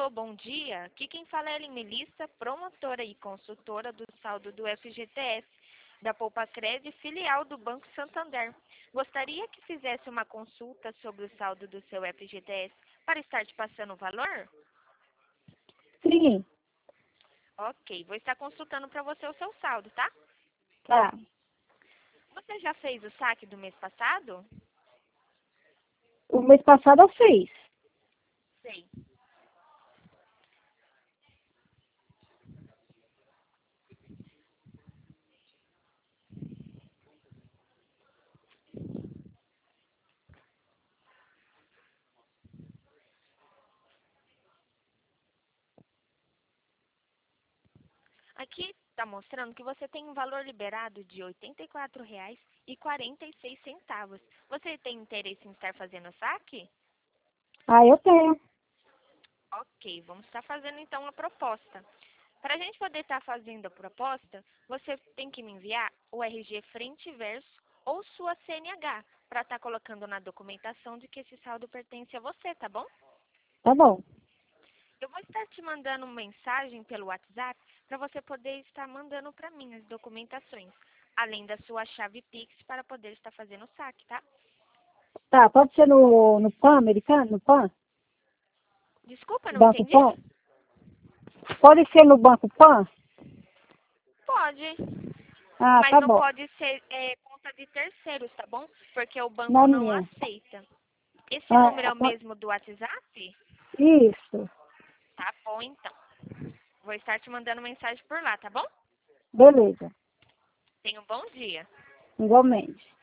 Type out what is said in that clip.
Alô, bom dia. Aqui quem fala é a Melissa, promotora e consultora do saldo do FGTS, da Poupa Cred, filial do Banco Santander. Gostaria que fizesse uma consulta sobre o saldo do seu FGTS para estar te passando o valor? Sim, Ok, vou estar consultando para você o seu saldo, tá? tá. Você já fez o saque do mês passado? O mês passado eu fiz. Sei. Aqui está mostrando que você tem um valor liberado de R$ 84,46. Você tem interesse em estar fazendo o saque? Ah, eu tenho. Ok, vamos estar fazendo então a proposta. Para a gente poder estar fazendo a proposta, você tem que me enviar o RG frente e verso ou sua CNH para estar colocando na documentação de que esse saldo pertence a você, tá bom? Tá bom. Eu vou estar te mandando uma mensagem pelo WhatsApp para você poder estar mandando para mim as documentações, além da sua chave Pix para poder estar fazendo o saque, tá? Tá, pode ser no PAN americano? No PAN? Desculpa, não Banco entendi? PAN? Pode ser no Banco PAN? Pode, Ah, mas tá não bom. pode ser conta de terceiros, tá bom? Porque o banco Na não minha. aceita. Esse número é Ah, o mesmo do WhatsApp? isso. Tá bom, então. Vou estar te mandando mensagem por lá, tá bom? Beleza. Tenha um bom dia. Igualmente.